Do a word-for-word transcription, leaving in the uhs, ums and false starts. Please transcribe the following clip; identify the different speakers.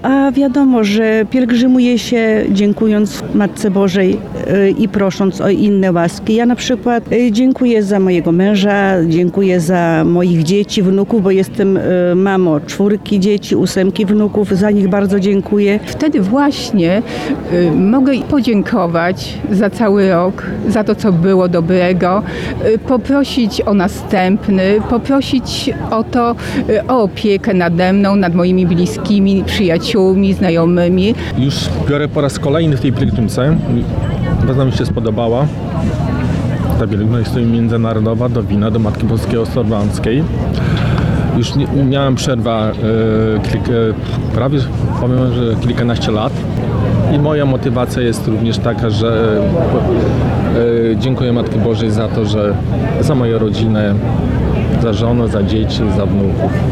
Speaker 1: a wiadomo, że pielgrzymuje się dziękując Matce Bożej y, i prosząc o inne łaski. Ja na przykład y, dziękuję za mojego męża, dziękuję za moich dzieci, wnuków, bo jestem y, mamą czwórki dzieci, ósemki wnuków, za nich bardzo dziękuję.
Speaker 2: Wtedy właśnie y, mogę podziękować za cały rok, za to, co było dobrego, y, poprosić o następny, poprosić o to, y, o opiekę nade mną, nad moimi bliskimi, przyjaciółmi, znajomymi.
Speaker 3: Już biorę po raz kolejny w tej pielgrzymce. Bardzo mi się spodobała. Ta pielgrzymka jest międzynarodowa do wina, do Matki Boskiej Osorbańskiej. Już nie, miałem przerwę e, kilka, prawie powiem, że kilkanaście lat. I moja motywacja jest również taka, że e, dziękuję Matce Bożej za to, że za moją rodzinę, za żonę, za dzieci, za wnuków.